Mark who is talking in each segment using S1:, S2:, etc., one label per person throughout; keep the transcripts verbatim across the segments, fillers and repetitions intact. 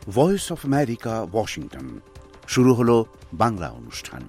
S1: Voice of America, Washington. শুরু হলো বাংলা অনুষ্ঠান।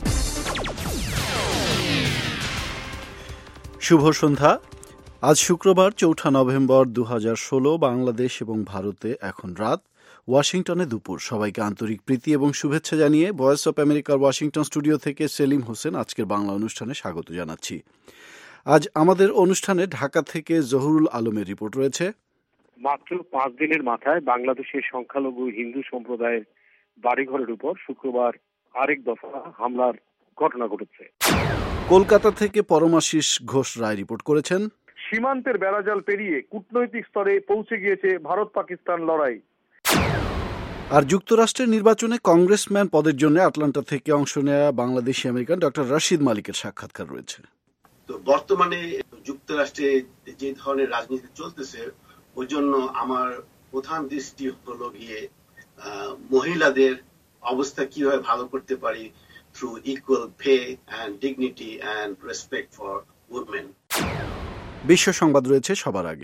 S2: শুভ সন্ধ্যা। আজ শুক্রবার চৌঠা নভেম্বর দু হাজার ষোলো। বাংলাদেশ এবং ভারতে এখন রাত, ওয়াশিংটনে দুপুর। সবাইকে আন্তরিক প্রীতি এবং শুভেচ্ছা জানিয়ে ভয়েস অফ আমেরিকার ওয়াশিংটন স্টুডিও থেকে সেলিম হোসেন আজকের বাংলা অনুষ্ঠানে স্বাগত জানাচ্ছি। আজ আমাদের অনুষ্ঠানে ঢাকা থেকে জহুরুল আলমের রিপোর্ট রয়েছে।
S3: মাত্র পাঁচ দিনের মাথায় বাংলাদেশের সংখ্যালঘু হিন্দু সম্প্রদায়ের বাড়িঘরের উপর শুক্রবার আরেক দফা হামলার ঘটনা ঘটেছে।
S2: কলকাতা থেকে পরমাশিস ঘোষ রায় রিপোর্ট করেছেন।
S4: সীমান্তের বেড়াজাল পেরিয়ে কূটনৈতিক স্তরে পৌঁছে গিয়েছে ভারত পাকিস্তান লড়াই।
S2: আর যুক্তরাষ্ট্রের নির্বাচনে কংগ্রেসম্যান পদের জন্য আটলান্টা থেকে অংশ নেওয়া বাংলাদেশি আমেরিকান ডক্টর রশিদ মালিকের সাক্ষাৎকার রয়েছে।
S5: তো বর্তমানে যুক্তরাষ্ট্রে যে ধরনের রাজনীতি চলতেছে, ওই জন্য আমার প্রধান দৃষ্টি হলো গিয়ে মহিলাদের অবস্থা কিভাবে ভালো করতে পারি through equal pay and dignity and respect for women.
S2: বিশ্ব সংবাদ রয়েছে সবার আগে।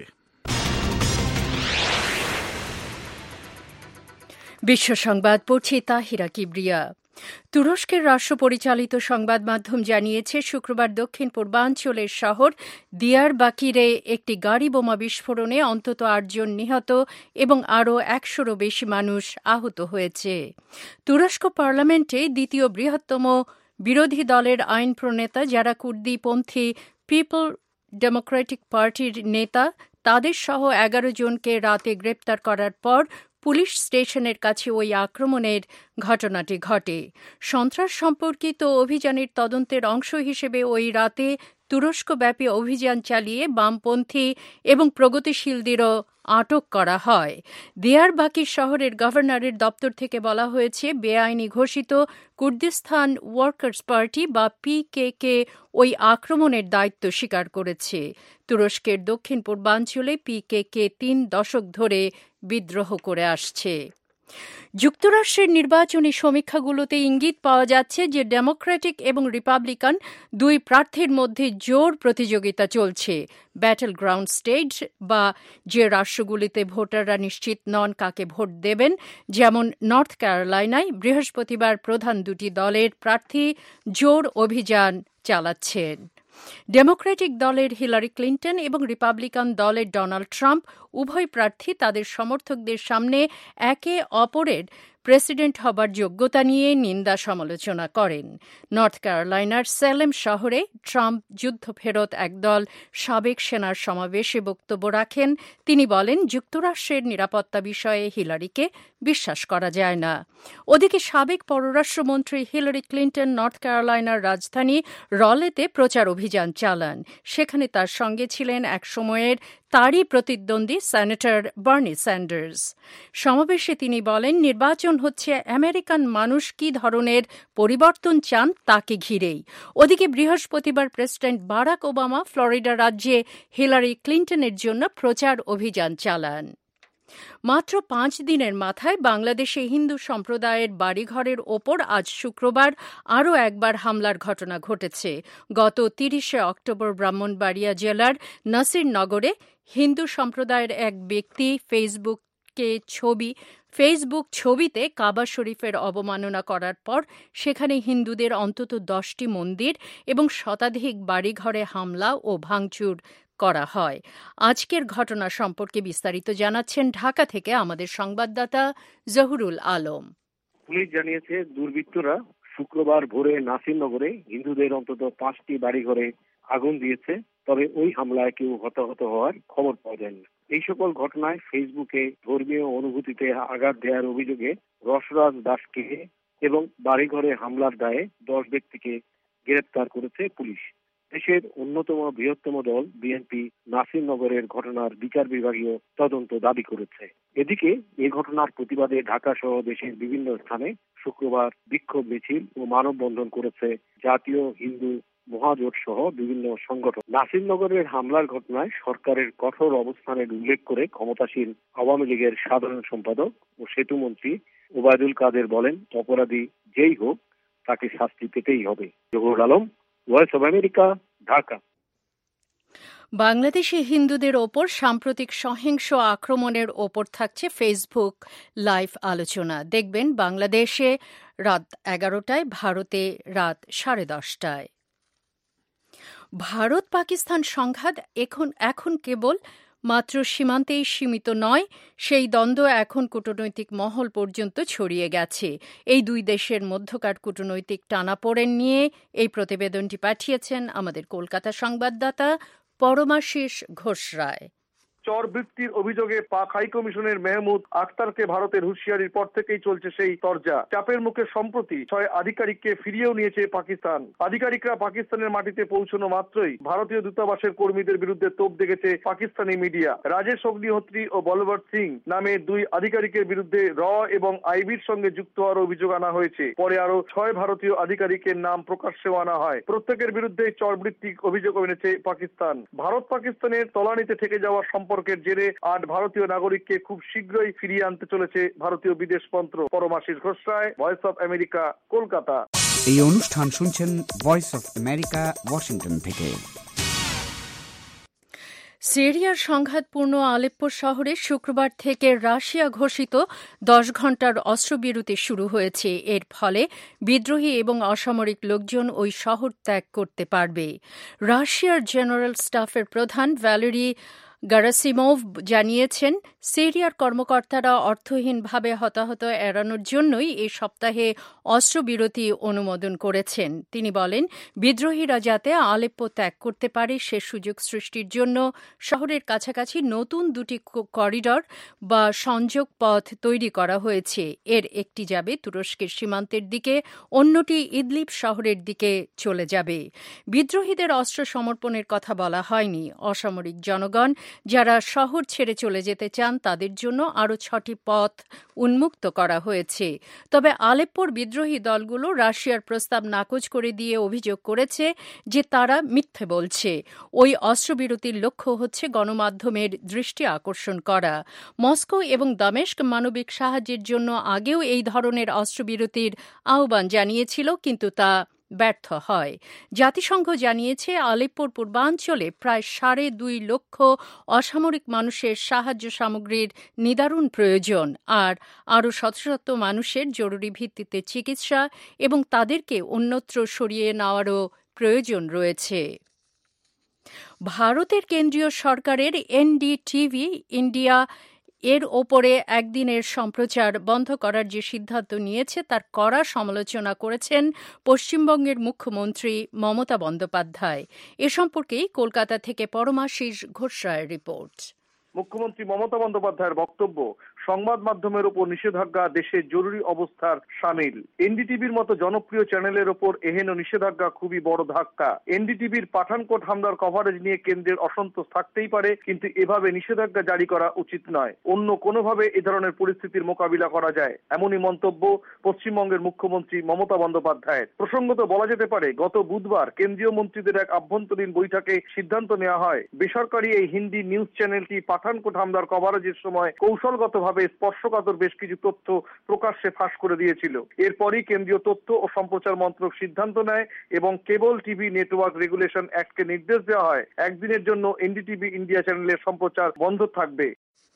S6: বিশ্ব সংবাদ পড়ছি তাহিরা কিবরিয়া। তুরস্কের রাষ্ট্র পরিচালিত সংবাদ মাধ্যম জানিয়েছে শুক্রবার দক্ষিণ পূর্বাঞ্চলের শহর দিয়ারবাকিরে একটি গাড়ি বোমা বিস্ফোরণে অন্তত আটজন নিহত এবং আরও একশোরও বেশি মানুষ আহত হয়েছে। তুরস্ক পার্লামেন্টে দ্বিতীয় বৃহত্তম বিরোধী দলের আইন প্রণেতা, যারা কুর্দিপন্থী পিপল ডেমোক্রেটিক পার্টির নেতা, তাদের সহ এগারো জনকে রাতে গ্রেপ্তার করার পর পুলিশ স্টেশনের কাছে ওই আক্রমণের ঘটনাটি ঘটে। সন্ত্রাস সম্পর্কিত অভিযানের তদন্তের অংশ হিসেবে ওই রাতে তুরস্কব্যাপী অভিযান চালিয়ে বামপন্থী এবং প্রগতিশীলদেরও আটক করা হয়। দিয়ারবাকির শহরের গভর্নরের দপ্তর থেকে বলা হয়েছে, বেআইনি ঘোষিত কুর্দিস্তান ওয়ার্কার্স পার্টি বা পিকেকে ওই আক্রমণের দায়িত্ব স্বীকার করেছে। তুরস্কের দক্ষিণ পূর্বাঞ্চলে পিকেকে তিন দশক ধরে বিদ্রোহ করে আসছে। যুক্তরাষ্ট্রের নির্বাচনী সমীক্ষাগুলোতে ইঙ্গিত পাওয়া যাচ্ছে যে ডেমোক্রেটিক এবং রিপাবলিকান দুই প্রার্থীর মধ্যে জোর প্রতিযোগিতা চলছে। ব্যাটল গ্রাউন্ড স্টেট বা যে রাষ্ট্রগুলিতে ভোটাররা নিশ্চিত নন কাকে ভোট দেবেন, যেমন নর্থ ক্যারোলাইনায় বৃহস্পতিবার প্রধান দুটি দলের প্রার্থী জোর অভিযান চালাচ্ছেন। ডেমোক্রেটিক দলের হিলারি ক্লিন্টন এবং রিপাবলিকান দলের ডোনাল্ড ট্রাম্প উভয় প্রার্থী তাদের সমর্থকদের সামনে একে অপরের প্রেসিডেন্ট হবার যোগ্যতা নিয়ে নিন্দা সমালোচনা করেন। নর্থ ক্যারোলাইনার স্যালেম শহরে ট্রাম্প যুদ্ধফেরত একদল সাবেক সেনার সমাবেশে বক্তব্য রাখেন। তিনি বলেন, যুক্তরাষ্ট্রের নিরাপত্তা বিষয়ে হিলারিকে বিশ্বাস করা যায় না। ওদিকে সাবেক পররাষ্ট্রমন্ত্রী হিলারি ক্লিন্টন নর্থ ক্যারোলাইনার রাজধানী রলেতে প্রচার অভিযান চালান। সেখানে তার সঙ্গে ছিলেন এক সময়ের তারই প্রতিদ্বন্দ্বী সেনেটর বার্নি স্যান্ডার্স। সমাবেশে তিনি বলেন, নির্বাচন হচ্ছে আমেরিকান মানুষ কী ধরনের পরিবর্তন চান তাকে ঘিরেই। ওদিকে বৃহস্পতিবার প্রেসিডেন্ট বারাক ওবামা ফ্লোরিডা রাজ্যে হিলারি ক্লিন্টনের জন্য প্রচার অভিযান চালান। মাত্র পাঁচ দিনের মাথায় বাংলাদেশে হিন্দু সম্প্রদায়ের বাড়িঘরের ওপর আজ শুক্রবার আরও একবার হামলার ঘটনা ঘটেছে। গত তিরিশে অক্টোবর ব্রাহ্মণবাড়িয়া জেলার নাসিরনগরে হিন্দু সম্প্রদায়ের এক ব্যক্তি ফেসবুকে ছবি ফেসবুক ছবিতে কাবা শরীফের অবমাননা করার পর সেখানে হিন্দুদের অন্তত দশটি মন্দির এবং শতাধিক বাড়িঘরে হামলা ও ভাঙচুর করা হয়। আজকের ঘটনা সম্পর্কে বিস্তারিত জানাচ্ছেন ঢাকা থেকে আমাদের সংবাদদাতা জহুরুল আলম।
S3: পুলিশ জানিয়েছে, দুর্বৃত্তরা শুক্রবার ভোরে নাসিরনগরে হিন্দুদের অন্তত পাঁচটি বাড়িঘরে আগুন দিয়েছে। তবে ওই হামলায় কেউ হতাহত হওয়ার খবর পাওয়া যায়নি। এই সকল ঘটনায় ফেসবুকে ধর্মীয় অনুভূতিতে আঘাত দেওয়ার অভিযোগে রসরাজ দাসকে এবং বাড়িঘরে হামলার দায়ে দশ ব্যক্তিকে গ্রেপ্তার করেছে পুলিশ। দেশের অন্যতম বৃহত্তম দল বিএনপি নাসিরনগরের ঘটনার বিচার বিভাগীয় তদন্ত দাবি করেছে। এদিকে এই ঘটনার প্রতিবাদে ঢাকা সহ দেশের বিভিন্ন স্থানে শুক্রবার বিক্ষোভ মিছিল ও মানববন্ধন করেছে জাতীয় হিন্দু মহাজোট সহ বিভিন্ন সংগঠন। নাসিরনগরের হামলার ঘটনায় সরকারের কঠোর অবস্থানের উল্লেখ করে ক্ষমতাসীন আওয়ামী লীগের সাধারণ সম্পাদক ও সেতুমন্ত্রী ওবায়দুল কাদের বলেন, অপরাধী যেই হোক তাকে শাস্তি পেতেই হবে। Zahurul Alam, voice of America, Dhaka.
S6: বাংলাদেশে হিন্দুদের ওপর সাম্প্রতিক সহিংস আক্রমণের ওপর থাকছে ফেসবুক লাইভ আলোচনা। দেখবেন বাংলাদেশে রাত এগারোটায়, ভারতে রাত সাড়ে দশটায়। ভারত পাকিস্তান সংঘাত এখন এখন কেবল মাত্র সীমান্তেই সীমিত নয়, সেই দ্বন্দ্ব এখন কূটনৈতিক মহল পর্যন্ত ছড়িয়ে গেছে। এই দুই দেশের মধ্যকার কূটনৈতিক টানাপোড়েন নিয়ে এই প্রতিবেদনটি পাঠিয়েছেন আমাদের কলকাতা সংবাদদাতা পরমাশিস ঘোষ রায়।
S4: চরবৃত্তির অভিযোগে পাক হাই কমিশনের মেহমুদ আখতারকে ভারতের হুঁশিয়ারির পর থেকেই চলছে সেই তরজা। চাপের মুখে সম্প্রতি ছয় আধিকারিককে ফিরিয়েও নিয়েছে পাকিস্তান। আধিকারিকরা পাকিস্তানের মাটিতে পৌঁছানো মাত্রই ভারতীয় দূতাবাসের কর্মীদের বিরুদ্ধে তোপ দেখেছে পাকিস্তানি মিডিয়া। রাজেশ অগ্নিহোত্রী ও বলবৎ সিং নামে দুই আধিকারিকের বিরুদ্ধে র এবং আইবির সঙ্গে যুক্ত হওয়ার অভিযোগ আনা হয়েছে। পরে আরো ছয় ভারতীয় আধিকারিকের নাম প্রকাশ্যেও আনা হয়। প্রত্যেকের বিরুদ্ধে চরবৃত্তিক অভিযোগ এনেছে পাকিস্তান। ভারত পাকিস্তানের তলানিতে থেকে যাওয়া সম্পর্ক জেরে আট ভারতীয় নাগরিককে খুব শীঘ্রই ফিরিয়ে আনতে চলেছে ভারতীয় বিদেশ মন্ত্র। Paramashis Ghosh Roy, voice of America, Kolkata.
S7: এই অনুষ্ঠান শুনছেন ভয়েস অফ আমেরিকা, ওয়াশিংটন থেকে।
S6: সিরিয়ার সংঘাতপূর্ণ আলেপ্পো শহরে শুক্রবার থেকে রাশিয়া ঘোষিত দশ ঘণ্টার অস্ত্রবিরতি শুরু হয়েছে। এর ফলে বিদ্রোহী এবং অসামরিক লোকজন ওই শহর ত্যাগ করতে পারবে। রাশিয়ার জেনারেল স্টাফের প্রধান ভ্যালেরি গারাসিমোভ জানিয়েছেন, সিরিয়ার কর্মকর্তারা অর্থহীনভাবে হতাহত এড়ানোর জন্যই এই সপ্তাহে অস্ত্রবিরতি অনুমোদন করেছেন। তিনি বলেন, বিদ্রোহীরা যাতে আলেপ্পো ত্যাগ করতে পারে সে সুযোগ সৃষ্টির জন্য শহরের কাছাকাছি নতুন দুটি করিডর বা সংযোগ পথ তৈরি করা হয়েছে। এর একটি যাবে তুরস্কের সীমান্তের দিকে, অন্যটি ইদলিব শহরের দিকে চলে যাবে। বিদ্রোহীদের অস্ত্র সমর্পণের কথা বলা হয়নি। অসামরিক জনগণ যারা শহর ছেড়ে চলে যেতে চান তাদের জন্য আরও ছটি পথ উন্মুক্ত করা হয়েছে। তবে আলেপ্পোর বিদ্রোহী দলগুলো রাশিয়ার প্রস্তাব নাকচ করে দিয়ে অভিযোগ করেছে যে তারা মিথ্যে বলছে। ওই অস্ত্রবিরতির লক্ষ্য হচ্ছে গণমাধ্যমের দৃষ্টি আকর্ষণ করা। মস্কো এবং দামেস্ক মানবিক সাহায্যের জন্য আগেও এই ধরনের অস্ত্রবিরতির আহ্বান জানিয়েছিল, কিন্তু তা ব্যর্থ হয়। জাতিসংঘ জানিয়েছে, আলেপ্পোর পূর্বাঞ্চলে প্রায় সাড়ে দুই লক্ষ অসামরিক মানুষের সাহায্য সামগ্রীর নিদারুণ প্রয়োজন, আর আরও শত শত মানুষের জরুরি ভিত্তিতে চিকিৎসা এবং তাদেরকে অন্যত্র সরিয়ে নেওয়ারও প্রয়োজন রয়েছে। ভারতের কেন্দ্রীয় সরকারের এনডিটিভি ইন্ডিয়া এর ওপরে একদিনের সম্প্রচার বন্ধ করার যে সিদ্ধান্ত নিয়েছে তার কড়া সমালোচনা করেছেন পশ্চিমবঙ্গের মুখ্যমন্ত্রী মমতা বন্দ্যোপাধ্যায়। এ সম্পর্কেই কলকাতা থেকে পরমাশিস ঘোষ রায়ের রিপোর্ট।
S4: মুখ্যমন্ত্রী মমতা বন্দ্যোপাধ্যায়ের বক্তব্য, সংবাদ মাধ্যমের উপর নিষেধাজ্ঞা দেশের জরুরি অবস্থার শামিল। এনডিটিভির মতো জনপ্রিয় চ্যানেলের ওপর এহেন নিষেধাজ্ঞা খুবই বড় ধাক্কা। এনডিটিভির পাঠানকোট হামলার কভারেজ নিয়ে কেন্দ্রের অসন্তোষ থাকতেই পারে, কিন্তু এভাবে নিষেধাজ্ঞা জারি করা উচিত নয়। অন্য কোনোভাবে এ ধরনের পরিস্থিতির মোকাবিলা করা যায়, এমনই মন্তব্য পশ্চিমবঙ্গের মুখ্যমন্ত্রী মমতা বন্দ্যোপাধ্যায়ের। প্রসঙ্গত বলা যেতে পারে, গত বুধবার কেন্দ্রীয় মন্ত্রীদের এক আভ্যন্তরীণ বৈঠকে সিদ্ধান্ত নেওয়া হয় বেসরকারি এই হিন্দি নিউজ চ্যানেলটি পাঠানকোট হামলার কভারেজের সময় কৌশলগতভাবে স্পর্শকাতর বেশ কিছু তথ্য প্রকাশ্যে ফাঁস করে দিয়েছিল। এরপরই কেন্দ্রীয় তথ্য ও সম্প্রচার মন্ত্রক সিদ্ধান্ত নেয় এবং কেবল টিভি নেটওয়ার্ক রেগুলেশন অ্যাক্টকে নির্দেশ দেওয়া হয় একদিনের জন্য এনডিটিভি ইন্ডিয়া চ্যানেলের সম্প্রচার বন্ধ থাকবে।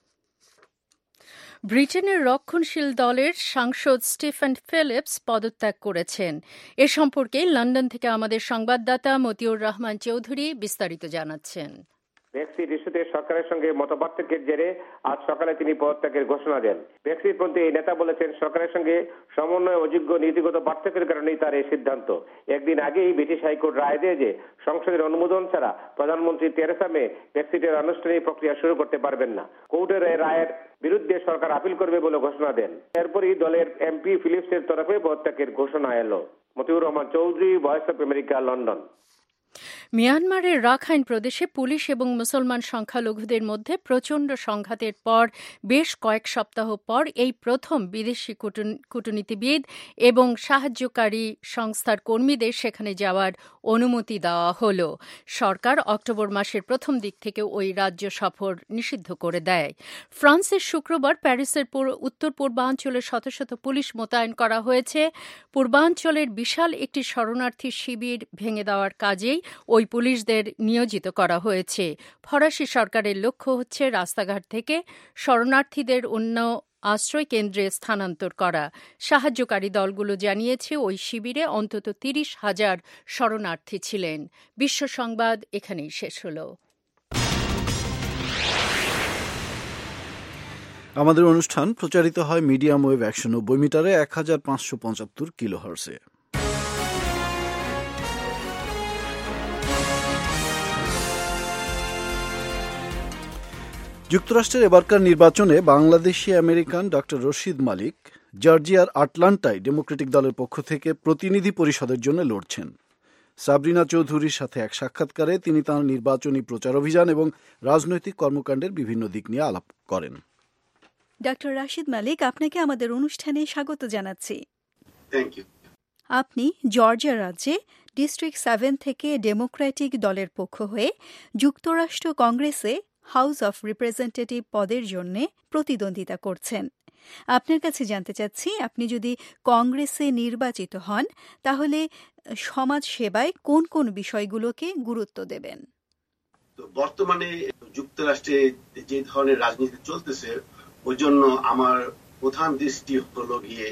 S6: ব্রিটেনের রক্ষণশীল দলের সাংসদ স্টিফেন ফিলিপস পদত্যাগ করেছেন। এ সম্পর্কে লন্ডন থেকে আমাদের সংবাদদাতা মতিউর রহমান চৌধুরী বিস্তারিত জানাচ্ছেন।
S8: ব্রেক্সিট ইস্যুতে সরকারের সঙ্গে মতপার্থক্যের জেরে আজ সকালে তিনি পদত্যাগের ঘোষণা দেন। ব্রেক্সিটপন্থী এই নেতা বলেছেন, সরকারের সঙ্গে সমন্বয় অযোগ্য নীতিগত পার্থক্যের কারণেই তার এই সিদ্ধান্ত। একদিন আগেই ব্রিটিশ হাইকোর্ট রায় দেয় যে সংসদের অনুমোদন ছাড়া প্রধানমন্ত্রী তেরেসা মে ব্রেক্সিটের আনুষ্ঠানিক প্রক্রিয়া শুরু করতে পারবেন না। কোর্টের এই রায়ের বিরুদ্ধে সরকার আপিল করবে বলে ঘোষণা দেন। এরপরই দলের এমপি ফিলিপসের তরফে পদত্যাগের ঘোষণা এলো। Matiur Rahman Chowdhury, voice of America, London.
S6: মিয়ানমারের রাখাইন প্রদেশে পুলিশ এবং মুসলমান সংখ্যালঘুদের মধ্যে প্রচণ্ড সংঘাতের পর বেশ কয়েক সপ্তাহ পর এই প্রথম বিদেশি কূটনীতিবিদ এবং সাহায্যকারী সংস্থার কর্মীদের সেখানে যাওয়ার অনুমতি দেওয়া হল। সরকার অক্টোবর মাসের প্রথম দিক থেকে ওই রাজ্য সফর নিষিদ্ধ করে দেয়। ফ্রান্সের শুক্রবার প্যারিসের উত্তর পূর্বাঞ্চলে শত শত পুলিশ মোতায়েন করা হয়েছে। পূর্বাঞ্চলের বিশাল একটি শরণার্থী শিবির ভেঙে দেওয়ার কাজেই ওই পুলিশদের নিয়োজিত করা হয়েছে। ফরাসি সরকারের লক্ষ্য হচ্ছে রাস্তাঘাট থেকে শরণার্থীদের অন্য আশ্রয় কেন্দ্রে স্থানান্তর করা। সাহায্যকারী দলগুলো জানিয়েছে ওই শিবিরে অন্তত তিরিশ হাজার শরণার্থী ছিলেন। বিশ্ব সংবাদ এখানেই শেষ হলো।
S2: আমাদের অনুষ্ঠান প্রচারিত হয় মিডিয়াম ওয়েভ একশো নব্বই মিটারে এক হাজার পাঁচশো পঁচাত্তর কিলোহার্টজে। যুক্তরাষ্ট্রের এবারকার নির্বাচনে বাংলাদেশি আমেরিকান ডক্টর রশিদ মালিক জর্জিয়ার আটলান্টায় ডেমোক্রেটিক দলের পক্ষ থেকে প্রতিনিধি পরিষদের জন্য লড়ছেন। সাবরিনা চৌধুরীর সাথে এক সাক্ষাৎকারে তিনি তাঁর নির্বাচনী প্রচার অভিযান এবং রাজনৈতিক কর্মকাণ্ডের বিভিন্ন দিক নিয়ে আলাপ করেন।
S9: ডক্টর রাশিদ মালিক, আপনাকে আমাদের অনুষ্ঠানে স্বাগত জানাচ্ছি।
S5: Thank you.
S9: আপনি জর্জিয়া রাজ্যে ডিস্ট্রিক্ট সেভেন থেকে ডেমোক্রেটিক দলের পক্ষ হয়ে যুক্তরাষ্ট্র কংগ্রেসে হাউস অফ রিপ্রেজেন্টেটিভ পদের জন্য প্রতিদ্বন্দ্বিতা করছেন। আপনার কাছে জানতে চাচ্ছি, আপনি যদি কংগ্রেসে নির্বাচিত হন তাহলে সমাজ সেবায় কোন কোন বিষয়গুলোকে গুরুত্ব দেবেন?
S5: বর্তমানে যুক্তরাষ্ট্রে যে ধরনের রাজনীতি চলতেছে ওই জন্য আমার প্রধান দৃষ্টি হলো গিয়ে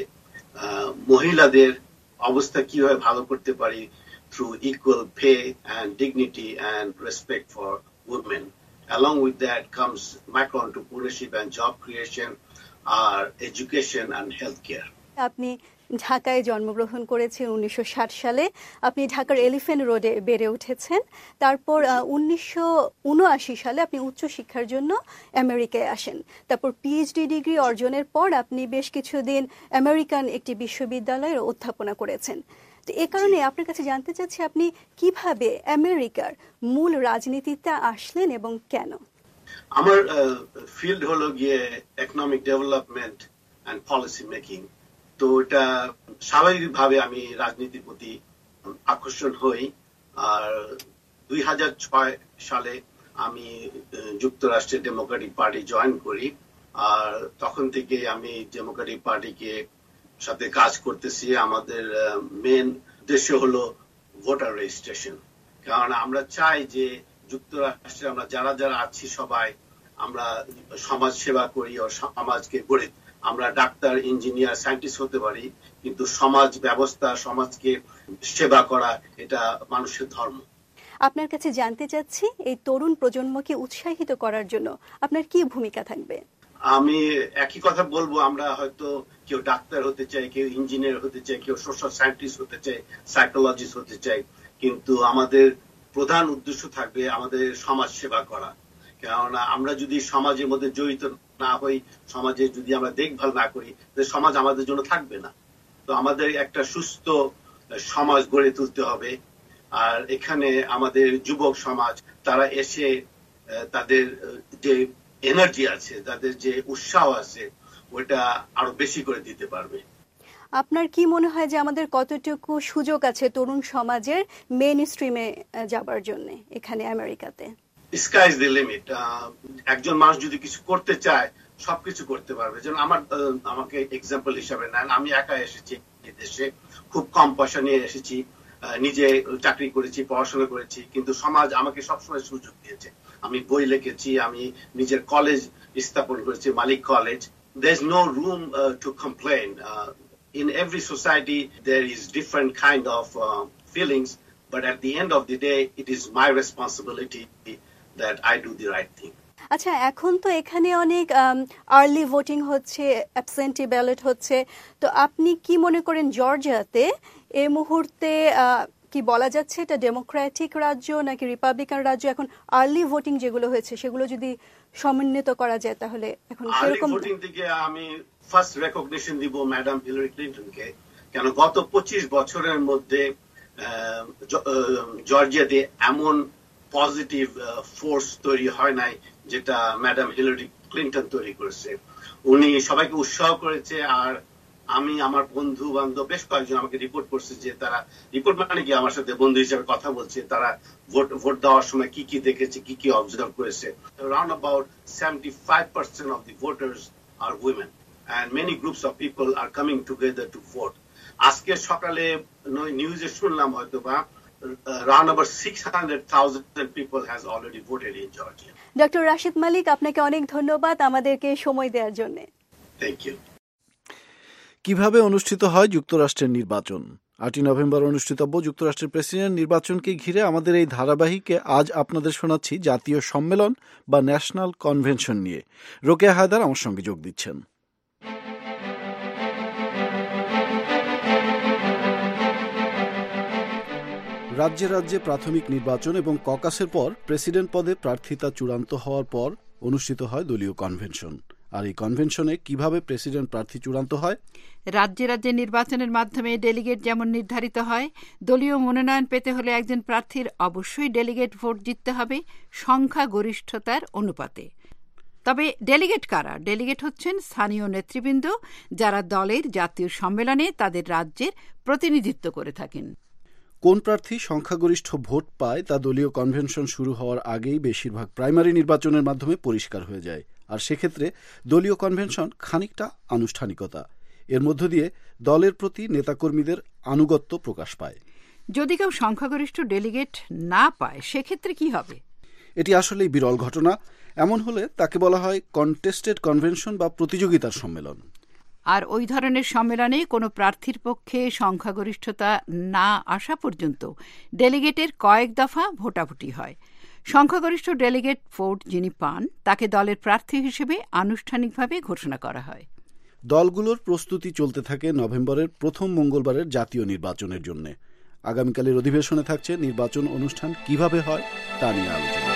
S5: মহিলাদের অবস্থা কিভাবে ভালো করতে পারি through equal pay and dignity and respect for women. Along with that comes micro entrepreneurship and job creation, uh, education and healthcare.
S9: আপনি ঢাকায় জন্মগ্রহণ করেছেন উনিশশো ষাট সালে। আপনি ঢাকার এলিফ্যান্ট রোডে বেড়ে উঠেছেন। তারপর উনিশশো উনআশি সালে আপনি উচ্চশিক্ষার জন্য আমেরিকায় আসেন। তারপর পিএইচডি ডিগ্রি অর্জনের পর আপনি বেশ কিছুদিন আমেরিকান একটি বিশ্ববিদ্যালয়ের অধ্যাপনা করেছেন। তো এ কারণে আপনার কাছে জানতে চাচ্ছি, আপনি কিভাবে আমেরিকার মূল রাজনীতিতে আসলেন এবং কেন?
S5: আমার ফিল্ড হলো গিয়ে economic development and policy making. তো এটা স্বাভাবিকভাবে আমি রাজনীতির প্রতি আকর্ষণ হই। আর দুই হাজার ছয় সালে আমি যুক্তরাষ্ট্রের ডেমোক্রেটিক পার্টি জয়েন করি। আর তখন থেকে আমি ডেমোক্রেটিক পার্টিকে সাথে কাজ করতেছি। আমাদের মেন উদ্দেশ্য হলো ভোটার রেজিস্ট্রেশন, কারণ আমরা চাই যে যুক্তরাষ্ট্রে আমরা যারা যারা আছি সবাই আমরা সমাজ সেবা করি ও সমাজকে গড়ে, আমরা ডাক্তার, ইঞ্জিনিয়ার, সায়েন্টিস্ট হতে পারি, কিন্তু সমাজ ব্যবস্থা, সমাজকে সেবা করা এটা মানুষের ধর্ম।
S9: আপনার কাছে জানতে চাচ্ছি, এই তরুণ প্রজন্মকে উৎসাহিত করার জন্য আপনার কি ভূমিকা থাকবে?
S5: আমি একই কথা বলবো, আমরা হয়তো কেউ ডাক্তার হতে চাই, কেউ ইঞ্জিনিয়ার হতে চাই, কেউ সোশ্যাল সায়েন্টিস্ট হতে চাই, সাইকোলজিস্ট হতে চাই, কিন্তু আমাদের প্রধান উদ্দেশ্য থাকবে আমাদের সমাজ সেবা করা। কেননা আমরা যদি সমাজের মধ্যে জড়িত না হই, সমাজে যদি আমরা দেখভাল না করি, তাহলে সমাজ আমাদের জন্য থাকবে না। তো আমাদের একটা সুস্থ সমাজ গড়ে তুলতে হবে। আর এখানে আমাদের যুবক সমাজ তারা এসে তাদের যে এনার্জি আছে, তাদের যে উৎসাহ আছে, ওটা আরো বেশি করে দিতে পারবে।
S9: আপনার কি মনে হয় যে আমাদের কতটুকু সুযোগ আছে তরুণ সমাজের মেইন স্ট্রিমে যাবার জন্য এখানে আমেরিকাতে?
S5: Sky is the limit. একজন মানুষ যদি কিছু করতে চায় সবকিছু করতে পারবে। যেমন আমার আমাকে এক্সাম্পল হিসাবে নেন, আমি একা এসেছি দেশে, খুব কম পয়সা নিয়ে এসেছি, নিজে চাকরি করেছি, পড়াশোনা করেছি, কিন্তু সমাজ আমাকে সবসময় সুযোগ দিয়েছে। আমি বই লিখেছি, আমি নিজের কলেজ স্থাপন করেছি, Malik college. there is no room uh, to complain. Uh, in every society there is different kind of uh, feelings, but at the end of the day it is my responsibility that I do the right thing.
S9: আচ্ছা, এখন তো এখানে অনেক early voting হচ্ছে, absentee ballot হচ্ছে, তো আপনি কি মনে করেন জর্জিয়াতে এই মুহূর্তে কি বলা যাচ্ছে এটা ডেমোক্রেটিক রাজ্য নাকি রিপাবলিকান রাজ্য? এখন আর্লি ভোটিং যেগুলো হয়েছে সেগুলো যদি সমন্বিত করা যায় তাহলে এখন
S5: আর্লি ভোটিং থেকে আমি ফার্স্ট রেকগনিশন দিব ম্যাডাম হিলারি ক্লিনটনকে। কেন গত পঁচিশ বছরের মধ্যে জর্জিয়াতে এমন পজিটিভ ফোর্স তৈরি হয় নাই যেটা ম্যাডাম হিলারি ক্লিনটন তৈরি করেছে। উনি সবাইকে উৎসাহ করেছে। আর আমি আমার বন্ধু বান্ধব বেশ কয়েকজন আমাকে রিপোর্ট করছে যে তারা, রিপোর্ট মানে কি আমার সাথে বন্ধু হিসেবে কথা বলছে, তারা ভোট ভোট দেওয়ার সময় কি কি দেখেছে, কি কি অবজার্ভ করেছে। around about seventy-five percent of the voters are women and many groups of people are coming together to vote. আজকে সকালে নিউজে শুনলাম হয়তো বা around about six hundred thousand people has already voted in Georgia.
S9: Doctor Rashid Malik, আপনাকে অনেক ধন্যবাদ আমাদেরকে সময় দেওয়ার জন্য।
S5: Thank you.
S2: কিভাবে অনুষ্ঠিত হয় যুক্তরাষ্ট্রের নির্বাচন? আটই নভেম্বর অনুষ্ঠিতব্য যুক্তরাষ্ট্রের প্রেসিডেন্ট নির্বাচনকে ঘিরে আমাদের এই ধারাবাহিকে আজ আপনাদের শোনাচ্ছি জাতীয় সম্মেলন বা ন্যাশনাল কনভেনশন নিয়ে। রোকেয়া হায়দার আমার সঙ্গে যোগ দিচ্ছেন। রাজ্যে রাজ্যে প্রাথমিক নির্বাচন এবং ককাসের পর প্রেসিডেন্ট পদে প্রার্থিতা চূড়ান্ত হওয়ার পর অনুষ্ঠিত হয় দলীয় কনভেনশন। আর এই কনভেনশনে কিভাবে প্রেসিডেন্ট প্রার্থী চূড়ান্ত হয়?
S10: রাজ্যে রাজ্যে নির্বাচনের মাধ্যমে ডেলিগেট যেমন নির্ধারিত হয়, দলীয় মনোনয়ন পেতে হলে একজন প্রার্থীর অবশ্যই ডেলিগেট ভোট জিততে হবে সংখ্যাগরিষ্ঠতার অনুপাতে। তবে ডেলিগেট কারা? ডেলিগেট হচ্ছেন স্থানীয় নেতৃবৃন্দ যারা দলের জাতীয় সম্মেলনে তাদের রাজ্যের প্রতিনিধিত্ব করে থাকেন।
S2: কোন প্রার্থী সংখ্যাগরিষ্ঠ ভোট পায় তা দলীয় কনভেনশন শুরু হওয়ার আগেই বেশিরভাগ প্রাইমারি নির্বাচনের মাধ্যমে পরিষ্কার হয়ে যায়। আর সেক্ষেত্রে দলীয় কনভেনশন খানিকটা আনুষ্ঠানিকতা। এর মধ্য দিয়ে দলের প্রতি নেতাকর্মীদের আনুগত্য প্রকাশ পায়।
S10: যদি কেউ সংখ্যাগরিষ্ঠ ডেলিগেট না পায় সেক্ষেত্রে কি হবে?
S2: এটি আসলেই বিরল ঘটনা। এমন হলে তাকে বলা হয় কন্টেস্টেড কনভেনশন বা প্রতিযোগিতার সম্মেলন।
S10: আর ওই ধরনের সম্মেলনে কোনো প্রার্থীর পক্ষে সংখ্যাগরিষ্ঠতা না আসা পর্যন্ত ডেলিগেটের কয়েক দফা ভোটাভুটি হয়। সংখ্যাগরিষ্ঠ ডেলিগেট ভোট যিনি পান তাকে দলের প্রার্থী হিসেবে আনুষ্ঠানিকভাবে ঘোষণা করা হয়।
S2: দলগুলোর প্রস্তুতি চলতে থাকে নভেম্বরের প্রথম মঙ্গলবারের জাতীয় নির্বাচনের জন্য। আগামীকালের অধিবেশনে থাকছে নির্বাচন অনুষ্ঠান কিভাবে হয় তা নিয়ে আলোচনা।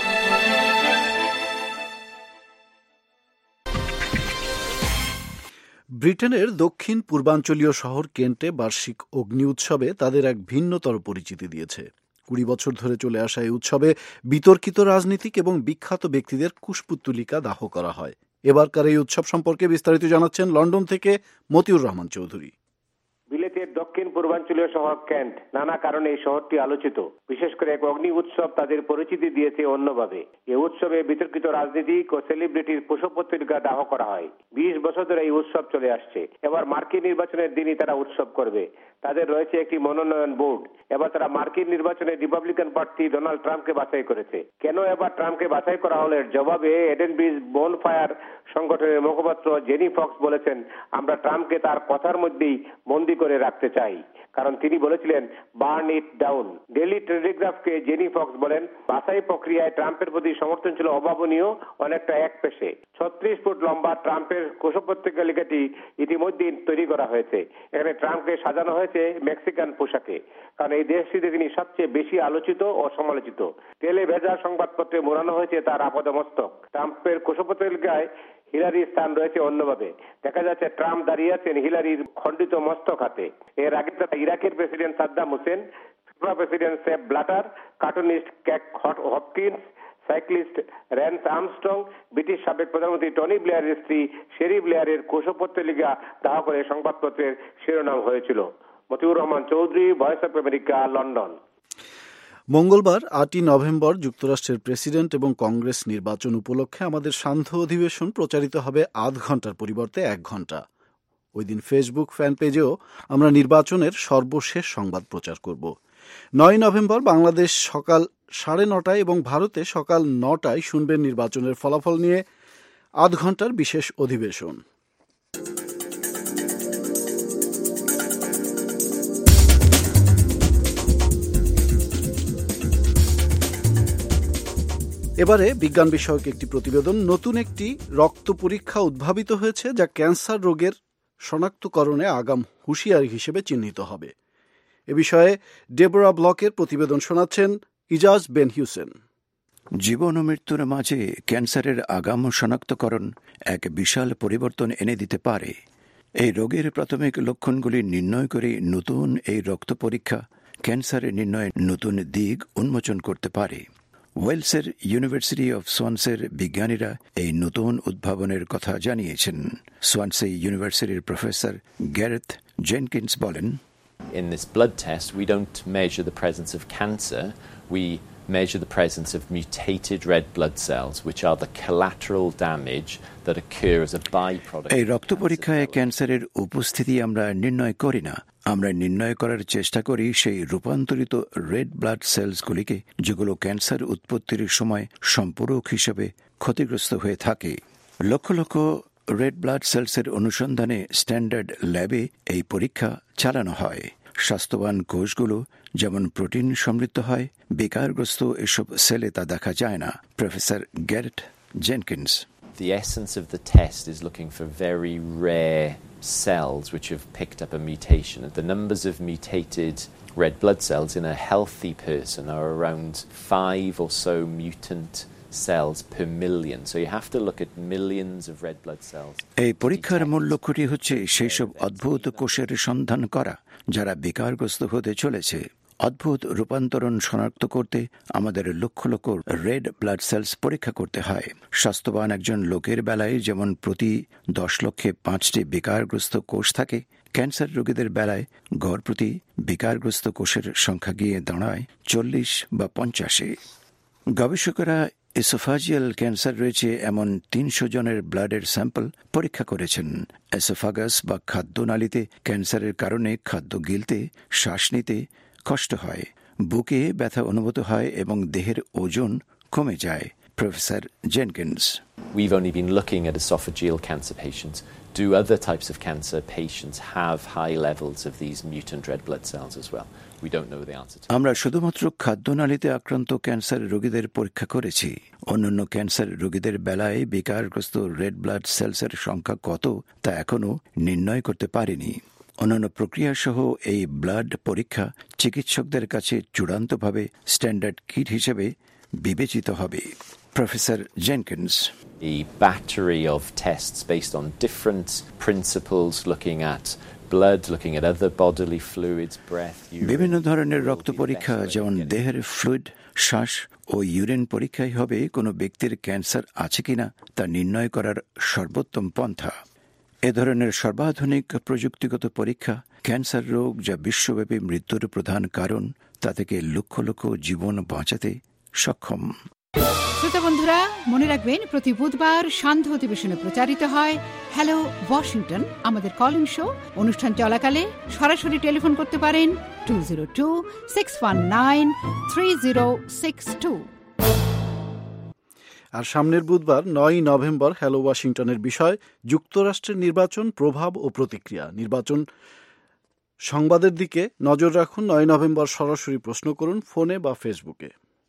S2: ব্রিটেনের দক্ষিণ পূর্বাঞ্চলীয় শহর কেন্টে বার্ষিক অগ্নি উৎসবে তাদের এক ভিন্নতর পরিচিতি দিয়েছে। কুড়ি বছর ধরে চলে আসা এই উৎসবে বিতর্কিত রাজনীতিক এবং বিখ্যাত ব্যক্তিদের কুশপুত্তলিকা দাহ করা হয়। এবারকার এই উৎসব সম্পর্কে বিস্তারিত জানাচ্ছেন লন্ডন থেকে মতিউর রহমান চৌধুরী।
S8: বিলেতের দক্ষিণ পূর্বাঞ্চলীয় শহর কেন্ট নানা কারণে এই শহরটি আলোচিত। বিশেষ করে এক অগ্নি উৎসব তাদের পরিচিতি দিয়েছে অন্যভাবে। এই উৎসবে বিতর্কিত রাজনীতিক ও সেলিব্রিটির কুশপুত্তলিকা দাহ করা হয়। বিশ বছর ধরে এই উৎসব চলে আসছে। এবার মার্কিন নির্বাচনের দিনই তারা উৎসব করবে। তাদের রয়েছে একটি মনোনয়ন বোর্ড। এবার তারা মার্কিন নির্বাচনে রিপাবলিকান প্রার্থী ডোনাল্ড ট্রাম্পকে বাছাই করেছে। কেন এবার ট্রাম্পকে বাছাই করা হলো এর জবাবে এডেনব্রিজ বনফায়ার সংগঠনের মুখপাত্র জেনি ফক্স বলেছেন, আমরা ট্রাম্পকে তার কথার মধ্যেই বন্দী করে রাখতে চাই, কারণ তিনি বলেছিলেন বার্ন ইট ডাউন। ডেইলি টেলিগ্রাফকে জেনি ফক্স বলেন, বাছাই প্রক্রিয়ায় ট্রাম্পের প্রতি সমর্থন ছিল অভাবনীয়, অনেকটা একপেশে। ছত্রিশ ফুট লম্বা ট্রাম্পের কুশপুত্তলিকাটি ইতিমধ্যেই তৈরি করা হয়েছে। এখানে ট্রাম্পকে সাজানো হয়েছে মেক্সিকান পোশাকে, কারণ এই দেশটিতে তিনি সবচেয়ে বেশি আলোচিত ও সমালোচিত। টেলিভেজা সংবাদপত্রে মোড়ানো হয়েছে তার আপাদমস্তক। ট্রাম্পের কুশপুত্তলিকায় হিলারির স্থান রয়েছে অন্যভাবে। দেখা যাচ্ছে ট্রাম্প দাঁড়িয়ে আছেন হিলারির খণ্ডিত মস্তক হাতে। এর আগে তারা ইরাকের president Saddam Hussein, FIFA president Sepp Blatter, cartoonist ক্যাক Hopkins, cyclist Lance Armstrong, British সাবেক প্রধানমন্ত্রী টনি ব্লেয়ারের স্ত্রী শেরি ব্লেয়ারের কুশপুত্তলিকা দাহ করে সংবাদপত্রের শিরোনাম হয়েছিল। Matiur Rahman Chowdhury, voice of America, London.
S2: মঙ্গলবার আটই নভেম্বর যুক্তরাষ্ট্রের প্রেসিডেন্ট এবং কংগ্রেস নির্বাচন উপলক্ষে আমাদের সান্ধ্য অধিবেশন প্রচারিত হবে আধ ঘন্টার পরিবর্তে এক ঘন্টা। ওই দিন ফেসবুক ফ্যান পেজেও আমরা নির্বাচনের সর্বশেষ সংবাদ প্রচার করব। নয় নভেম্বর বাংলাদেশ সকাল সাড়ে নটায় এবং ভারতে সকাল নটায় শুনবেন নির্বাচনের ফলাফল নিয়ে আধ ঘন্টার বিশেষ অধিবেশন। এবারে বিজ্ঞান বিষয়ক একটি প্রতিবেদন। নতুন একটি রক্ত পরীক্ষা উদ্ভাবিত হয়েছে যা ক্যান্সার রোগের শনাক্তকরণে আগাম হুঁশিয়ারি হিসেবে চিহ্নিত হবে। এ বিষয়ে ডেবোরা ব্লকের প্রতিবেদন শোনাচ্ছেন ইজাজ বেন হিউসেন।
S11: জীবন ও মৃত্যুর মাঝে ক্যান্সারের আগাম শনাক্তকরণ এক বিশাল পরিবর্তন এনে দিতে পারে। এই রোগের প্রাথমিক লক্ষণগুলি নির্ণয় করে নতুন এই রক্ত পরীক্ষা ক্যান্সারের নির্ণয়ের নতুন দিক উন্মোচন করতে পারে। ওয়েলসের ইউনিভার্সিটি অফ সোয়ানসের বিজ্ঞানীরা এই নতুন উদ্ভাবনের কথা জানিয়েছেন। Swansea university professor Gareth Jenkins বলেন,
S12: In this blood test, we don't measure the presence of cancer, we measure the presence of mutated red blood cells, which are the collateral damage that occur as a byproduct.
S11: এই রক্ত পরীক্ষায় ক্যান্সারের উপস্থিতি আমরা নির্ণয় করি না, আমরা নির্ণয় করার চেষ্টা করি সেই রূপান্তরিত রেড ব্লাড সেলসগুলিকে, যেগুলো ক্যান্সার উৎপত্তির সময় সম্পূরক হিসেবে ক্ষতিগ্রস্ত হয়ে থাকে। লক্ষ লক্ষ রেড ব্লাড সেলসের অনুসন্ধানে স্ট্যান্ডার্ড ল্যাবে এই পরীক্ষা চালানো হয়। স্বাস্থ্যবান কোষগুলো যেমন প্রোটিন সমৃদ্ধ হয়, বিকারগ্রস্ত এসব সেলে তা দেখা যায় না। Professor Gareth Jenkins:
S12: The essence of the test is looking for very rare cells which have picked up a mutation. The numbers of mutated red blood cells in a healthy person are around five or so mutant cells per million. So you have to look at millions of red blood cells.
S11: এই পরীক্ষার মূল লক্ষ্যটি হচ্ছে সেই সব অদ্ভুত কোষের সন্ধান করা যারা বিকারগ্রস্ত হতে চলেছে। অদ্ভুত রূপান্তরণ শনাক্ত করতে আমাদের lakh lakh red blood cells পরীক্ষা করতে হয়। স্বাস্থ্যবান একজন লোকের বেলায় যেমন প্রতি দশ লক্ষে পাঁচটি বিকারগ্রস্ত কোষ থাকে, ক্যান্সার রোগীদের বেলায় গড় প্রতি বিকারগ্রস্ত কোষের সংখ্যা গিয়ে দাঁড়ায় চল্লিশ বা পঞ্চাশে। গবেষকেরা এসোফাজিয়াল ক্যান্সার রয়েছে এমন তিনশো জনের ব্লাডের স্যাম্পল পরীক্ষা করেছেন। এসোফাগাস বা খাদ্যনালীতে ক্যান্সারের কারণে খাদ্য গিলতে, শ্বাস নিতে কষ্ট হয়, বুকে ব্যথা অনুভূত হয় এবং দেহের ওজন কমে যায়। Professor Jenkins:
S12: We've only been looking at esophageal cancer patients. Do other types of cancer patients have high levels of these mutant red blood cells as well? We don't know the answer to that.
S11: আমরা শুধুমাত্র খাদ্যনালীতে আক্রান্ত cancer রোগীদের পরীক্ষা করেছি। অন্যান্য cancer রোগীদের বেলায় বিকারগ্রস্ত red blood সেলসের সংখ্যা কত তা এখনও নির্ণয় করতে পারিনি। অন্যান্য প্রক্রিয়া সহ এই ব্লাড পরীক্ষা চিকিৎসকদের কাছে চূড়ান্তভাবে স্ট্যান্ডার্ড কিট হিসেবে বিবেচিত হবে। Professor Jenkins:
S12: A battery of tests based on different principles, looking at blood, looking at other bodily fluids, breath, urine.
S11: বিভিন্ন ধরনের রক্ত পরীক্ষা, যেমন দেহের ফ্লুইড, শ্বাস ও ইউরিন পরীক্ষাই হবে কোনো ব্যক্তির ক্যান্সার আছে কিনা তা নির্ণয় করার সর্বোত্তম পন্থা। এ ধরনের সর্বাধুনিক প্রযুক্তিগত পরীক্ষা ক্যান্সার রোগ, যা বিশ্বব্যাপী মৃত্যুর প্রধান কারণ, তা থেকে লক্ষ লক্ষ জীবন বাঁচাতে সক্ষম।
S10: শ্রোতা বন্ধুরা, মনে রাখবেন প্রতি বুধবার সান্ধ্য অধিবেশনে প্রচারিত হয় হ্যালো ওয়াশিংটন, আমাদের কল ইন শো। অনুষ্ঠান চলাকালে সরাসরি টেলিফোন করতে পারেন two zero two six one nine three zero six two.
S2: আর সামনের বুধবার নয় নভেম্বর হ্যালো ওয়াশিংটনের বিষয় যুক্তরাষ্ট্রের নির্বাচন, প্রভাব ও প্রতিক্রিয়া। নির্বাচন সংবাদের দিকে নজর রাখুন। নয় নভেম্বর সরাসরি প্রশ্ন করুন ফোনে বা ফেসবুকে।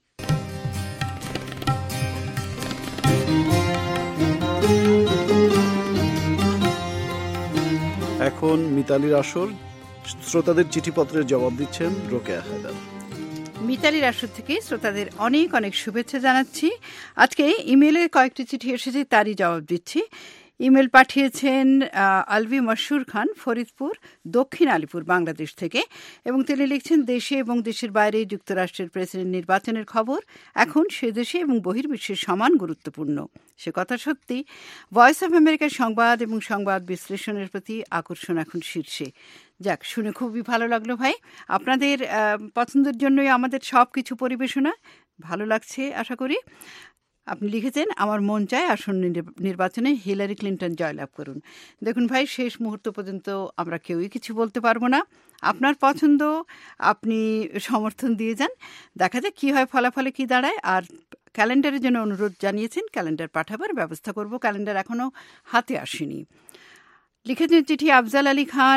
S2: এখন মিতালির আসর, শ্রোতাদের চিঠিপত্রের জবাব দিচ্ছেন রোকেয়া হায়দার।
S10: মিতালির আসর থেকে শ্রোতাদের অনেক অনেক শুভেচ্ছা জানাচ্ছি। আজকে ইমেলে কয়েকটি চিঠি এসেছে, তারই জবাব দিচ্ছি। ইমেল পাঠিয়েছেন আলভি মশহুর খান, ফরিদপুর, দক্ষিণ আলিপুর, বাংলাদেশ থেকে, এবং তিনি লিখছেন, দেশে এবং দেশের বাইরে যুক্তরাষ্ট্রের প্রেসিডেন্ট নির্বাচনের খবর এখন সে দেশে এবং বহির্বিশ্বের সমান গুরুত্বপূর্ণ। সে কথা সত্যি। ভয়েস অব আমেরিকার সংবাদ এবং সংবাদ বিশ্লেষণের প্রতি আকর্ষণ এখন শীর্ষে। যাক, শুনে খুবই ভালো লাগলো ভাই। আপনাদের পছন্দের জন্যই আমাদের সব কিছু পরিবেশনা ভালো লাগছে আশা করি। আপনি লিখেছেন, আমার মন চায় আসন্ন নির্বাচনে হিলারি ক্লিন্টন জয়লাভ করুন। দেখুন ভাই, শেষ মুহূর্ত পর্যন্ত আমরা কেউই কিছু বলতে পারবো না। আপনার পছন্দ, আপনি সমর্থন দিয়ে যান, দেখা যাক কী হয়, ফলাফলে কী দাঁড়ায়। আর ক্যালেন্ডারের জন্য অনুরোধ জানিয়েছেন, ক্যালেন্ডার পাঠাবার ব্যবস্থা করব। ক্যালেন্ডার এখনও হাতে আসেনি। লিখেছেন চিঠি আফজাল আলী খান,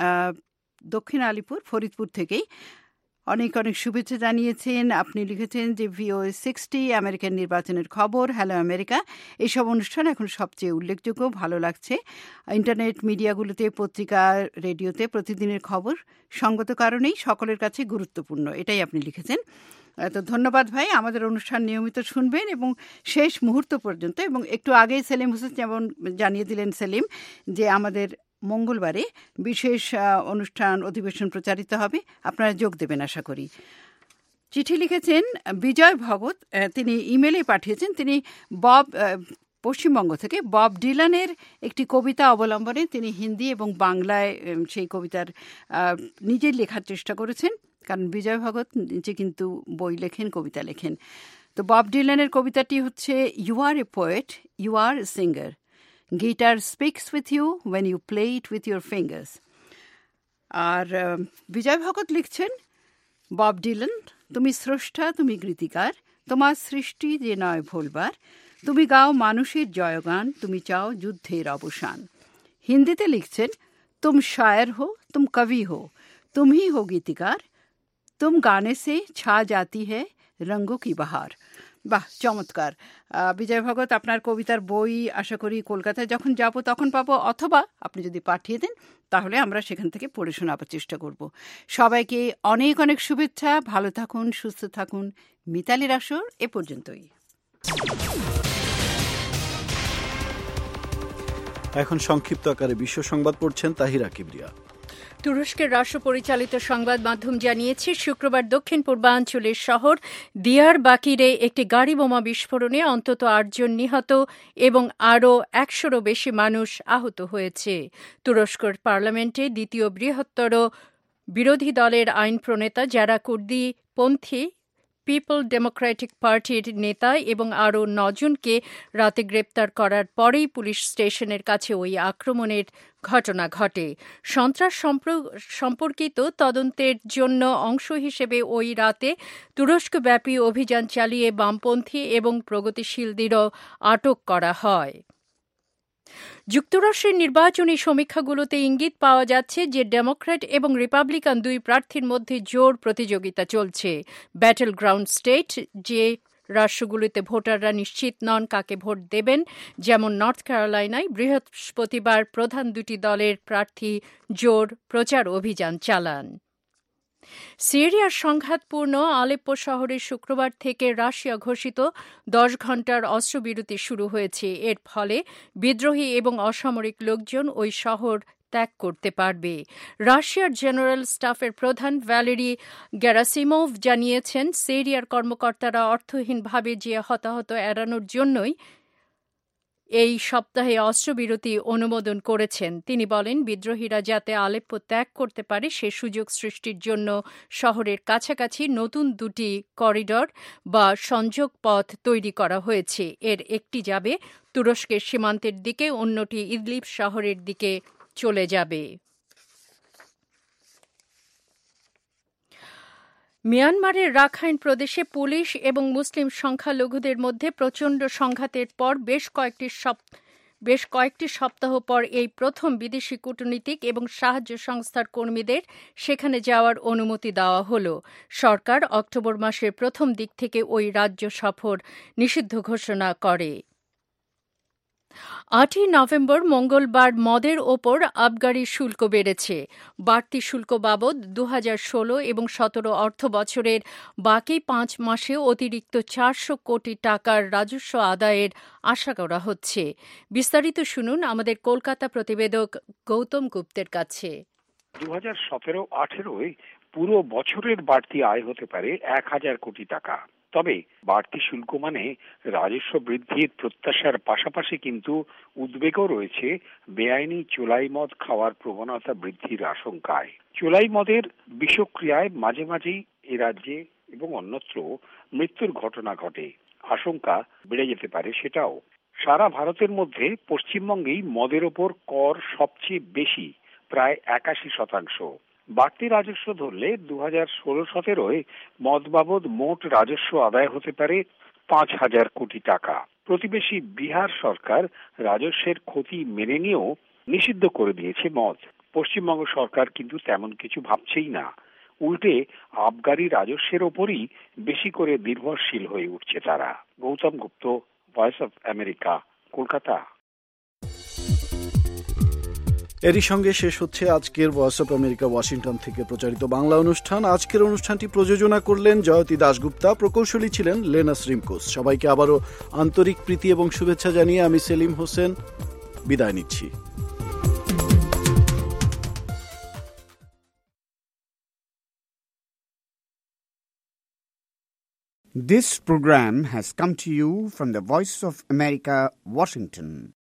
S10: দক্ষিণ আলিপুর, ফরিদপুর থেকেই। অনেক অনেক শুভেচ্ছা জানিয়েছেন। আপনি লিখেছেন যে ভিওএ সিক্সটি, আমেরিকান নির্বাচনের খবর, হ্যালো আমেরিকা, এইসব অনুষ্ঠান এখন সবচেয়ে উল্লেখযোগ্য, ভালো লাগছে। ইন্টারনেট মিডিয়াগুলোতে, পত্রিকা, রেডিওতে প্রতিদিনের খবর সঙ্গত কারণেই সকলের কাছে গুরুত্বপূর্ণ, এটাই আপনি লিখেছেন। তো ধন্যবাদ ভাই, আমাদের অনুষ্ঠান নিয়মিত শুনবেন এবং শেষ মুহূর্ত পর্যন্ত। এবং একটু আগেই সেলিম হোসেন যেমন জানিয়ে দিলেন সেলিম, যে আমাদের মঙ্গলবারে বিশেষ অনুষ্ঠান অধিবেশন প্রচারিত হবে, আপনারা যোগ দেবেন আশা করি। চিঠি লিখেছেন বিজয় ভগত, তিনি ইমেলে পাঠিয়েছেন। তিনি বব, পশ্চিমবঙ্গ থেকে, বব ডিলানের একটি কবিতা অবলম্বনে তিনি হিন্দি এবং বাংলায় সেই কবিতার নিজের লেখার চেষ্টা করেছেন, কারণ বিজয় ভগত নিজে কিন্তু বই লেখেন, কবিতা লেখেন। তো বব ডিলানের কবিতাটি হচ্ছে, you are a poet, you are a singer, guitar speaks with you when you play it with your fingers. আর বিজয় ভগত লিখছেন, বব ডিলান, তুমি স্রষ্টা, তুমি গীতিকার, তোমার সৃষ্টি যে নয় ভুলবার, তুমি গাও মানুষের জয়গান, তুমি চাও যুদ্ধের অবসান। হিন্দিতে লিখছেন, तुम शायर हो, तुम कवि हो, तुम ही हो गीतिकार, तुम गाने से छा जाती है रंगों की बहार। বাহ, চমৎকার। বিজয় ভগত, আপনার কবিতার বই আশা করি কলকাতায় যখন যাব তখন পাবো, অথবা আপনি যদি পাঠিয়ে দেন তাহলে আমরা সেখান থেকে পড়ে শোনাবার চেষ্টা করব। সবাইকে অনেক অনেক শুভেচ্ছা, ভালো থাকুন, সুস্থ থাকুন। মিতালির আসর এ পর্যন্তই।
S2: এখন সংক্ষিপ্ত আকারে বিশ্ব সংবাদ পড়ছেন তাহিরা কিবরিয়া।
S6: তুরস্কের রাষ্ট্র পরিচালিত সংবাদ মাধ্যম জানিয়েছে, শুক্রবার দক্ষিণ পূর্বাঞ্চলের শহর দিয়ারবাকিরে একটি গাড়ি বোমা বিস্ফোরণে অন্তত আটজন নিহত এবং আরও একশোরও বেশি মানুষ আহত হয়েছে। তুরস্কের পার্লামেন্টে দ্বিতীয় বৃহত্তর বিরোধী দলের আইন প্রণেতা, যারা কুর্দিপন্থী পিপল ডেমোক্রেটিক পার্টির নেতা এবং আরও নজনকে রাতে গ্রেপ্তার করার পরেই পুলিশ স্টেশনের কাছে ওই আক্রমণের ঘটনা ঘটে। সন্ত্রাস সম্পর্কিত তদন্তের জন্য অংশ হিসেবে ওই রাতে তুরস্কব্যাপী অভিযান চালিয়ে বামপন্থী এবং প্রগতিশীলদেরও আটক করা হয়। যুক্তরাষ্ট্রের নির্বাচনী সমীক্ষাগুলোতে ইঙ্গিত পাওয়া যাচ্ছে যে ডেমোক্র্যাট এবং রিপাবলিকান দুই প্রার্থীর মধ্যে জোর প্রতিযোগিতা চলছে। ব্যাটল গ্রাউন্ড স্টেট, যে রাষ্ট্রগুলিতে ভোটাররা নিশ্চিত নন কাকে ভোট দেবেন, যেমন নর্থ ক্যারোলাইনায় বৃহস্পতিবার প্রধান দুটি দলের প্রার্থী জোর প্রচার অভিযান চালান। সিরিয়ার সংঘাতপূর্ণ আলেপ্পো শহরে শুক্রবার থেকে রাশিয়া ঘোষিত দশ ঘণ্টার অস্ত্রবিরতি শুরু হয়েছে। এর ফলে বিদ্রোহী এবং অসামরিক লোকজন ওই শহর ত্যাগ করতে পারবে। রাশিয়ার জেনারেল স্টাফের প্রধান ভ্যালেরি গেরাসিমোভ জানিয়েছেন, সিরিয়ার কর্মকর্তারা অর্থহীনভাবে যে হতাহত এড়ানোর জন্যই এই সপ্তাহে অস্ত্রবিরতি অনুমোদন করেছেন। তিনি বলেন, বিদ্রোহীরা যাতে আলেপ্পো ত্যাগ করতে পারে সে সুযোগ সৃষ্টির জন্য শহরের কাছাকাছি নতুন দুটি করিডর বা সংযোগ পথ তৈরি করা হয়েছে। এর একটি যাবে তুরস্কের সীমান্তের দিকে, অন্যটি ইদলিব শহরের দিকে চলে যাবে। মিয়ানমারের রাখাইন প্রদেশে পুলিশ এবং মুসলিম সংখ্যালঘুদের মধ্যে প্রচণ্ড সংঘাতের পর বেশ কয়েকটি বেশ কয়েকটি সপ্তাহ পর এই প্রথম বিদেশি কূটনীতিক এবং সাহায্য সংস্থার কর্মীদের সেখানে যাওয়ার অনুমতি দেওয়া হল। সরকার অক্টোবর মাসের প্রথম দিক থেকে ওই রাজ্য সফর নিষিদ্ধ ঘোষণা করে। আটই নভেম্বর মঙ্গলবার মদের ওপর আবগারি শুল্ক বেড়েছে। বাড়তি শুল্ক বাবদ দু হাজার ষোলো এবং সতেরো অর্থ বছরের বাকি পাঁচ মাসে অতিরিক্ত চারশো কোটি টাকার রাজস্ব আদায়ের আশা করা হচ্ছে। বিস্তারিত শুনুন আমাদের কলকাতা প্রতিবেদক গৌতম গুপ্তের কাছে।
S13: দু হাজার সতেরো আঠেরোয় পুরো বছরের বাড়তি আয় হতে পারে এক হাজার কোটি টাকা। তবে বাড়তি শুল্ক মানে রাজস্ব বৃদ্ধির প্রত্যাশার পাশাপাশি কিন্তু উদ্বেগও রয়েছে বেআইনি চোলাই মদ খাওয়ার প্রবণতা বৃদ্ধির আশঙ্কায়। চোলাই মদের বিষক্রিয়ায় মাঝে মাঝেই এ রাজ্যে এবং অন্যত্র মৃত্যুর ঘটনা ঘটে। আশঙ্কা বেড়ে যেতে পারে সেটাও। সারা ভারতের মধ্যে পশ্চিমবঙ্গেই মদের ওপর কর সবচেয়ে বেশি, প্রায় একাশি শতাংশ। বাড়তি রাজস্ব ধরলে দু হাজার ষোলো সতেরোয় মদ বাবদ মোট রাজস্ব আদায় হতে পারে পাঁচ হাজার কোটি টাকা। প্রতিবেশী বিহার সরকার রাজস্বের ক্ষতি মেনে নিয়েও নিষিদ্ধ করে দিয়েছে মদ। পশ্চিমবঙ্গ সরকার কিন্তু তেমন কিছু ভাবছেই না, উল্টে আবগারি রাজস্বের ওপরই বেশি করে নির্ভরশীল হয়ে উঠছে তারা। Gautam Gupta, voice of America, Kolkata.
S2: এরই সঙ্গে শেষ হচ্ছে আজকের ভয়েস অফ আমেরিকা ওয়াশিংটন থেকে প্রচারিত বাংলা অনুষ্ঠান। আজকের অনুষ্ঠানটি প্রযোজনা করলেন জয়তী দাশগুপ্তা, প্রকৌশলী ছিলেন লেনাস রিমকোস। সবাইকে আবারও আন্তরিক প্রীতি এবং শুভেচ্ছা জানিয়ে আমি সেলিম হোসেন বিদায় নিচ্ছি।
S7: This program has come to you from the Voice of America, Washington.